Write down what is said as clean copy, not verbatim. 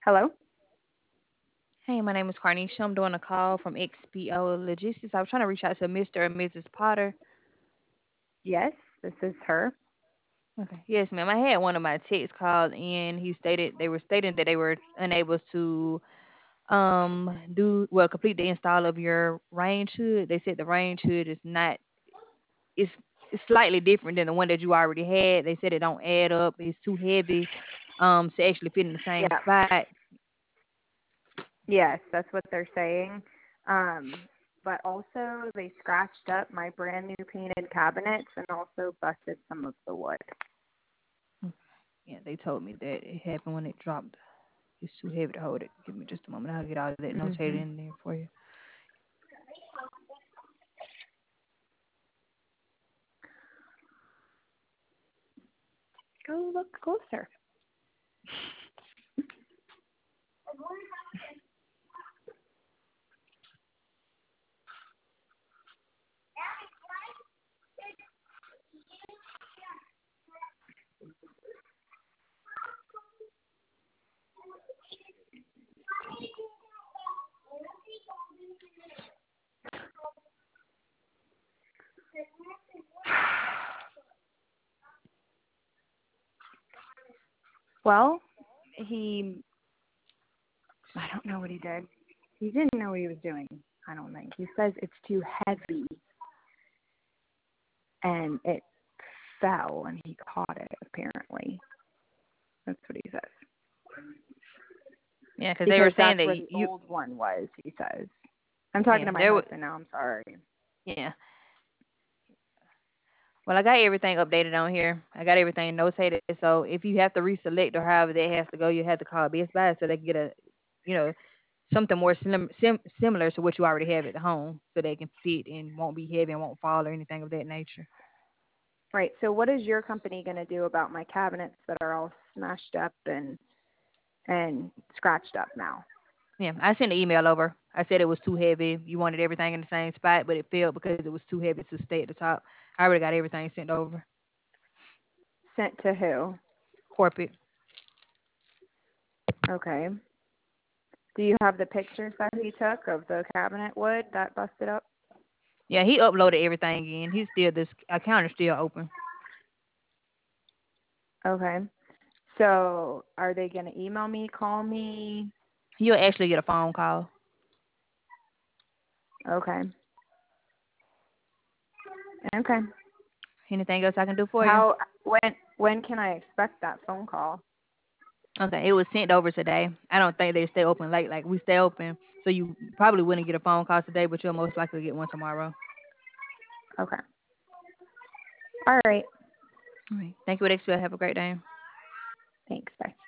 Hello? Hey, my name is Carnisha. I'm doing a call from XPO Logistics. I was trying to reach out to Mr. and Mrs. Potter. Yes, this is her. Okay. Yes, ma'am. I had one of my techs called in. He stated they were stating that they were unable to complete the install of your range hood. They said the range hood is not it's it's slightly different than the one that you already had. They said it don't add up. It's too heavy to actually fit in the same Yeah. spot. Yes, that's what they're saying. Um, but also they scratched up my brand new painted cabinets and also busted some of the wood. Yeah, they told me that it happened when it dropped. It's too heavy to hold it. Give me just a moment. I'll get all of that notated Mhm. in there for you. Go look closer. Well, he I don't know what he did. He didn't know what he was doing, I don't think. He says it's too heavy and it fell and he caught it apparently. That's what he says. Yeah, because they Because were saying that's that where the you, old one was, he says. I'm talking yeah, to my there was, husband now, I'm sorry. yeah. Well, I got everything updated on here. I got everything notated. So if you have to reselect or however that has to go, you have to call Best Buy so they can get a, you know, something more similar to what you already have at home, so they can fit and won't be heavy and won't fall or anything of that nature. Right. So what is your company going to do about my cabinets that are all smashed up and scratched up now? Yeah, I sent an email over. I said it was too heavy. You wanted everything in the same spot, but it failed because it was too heavy to stay at the top. I already got everything sent over. Sent to who? Corporate. Okay. Do you have the pictures that he took of the cabinet wood that busted up? Yeah, he uploaded everything in. He's still this account is still open. Okay. So are they going to email me, call me? You'll actually get a phone call. Okay. Okay. Anything else I can do for you? How when can I expect that phone call? Okay, it was sent over today. I don't think they stay open late like we stay open. So you probably wouldn't get a phone call today, but you'll most likely get one tomorrow. Okay. All right. All right. Thank you, Extra. Have a great day. Thanks. Bye.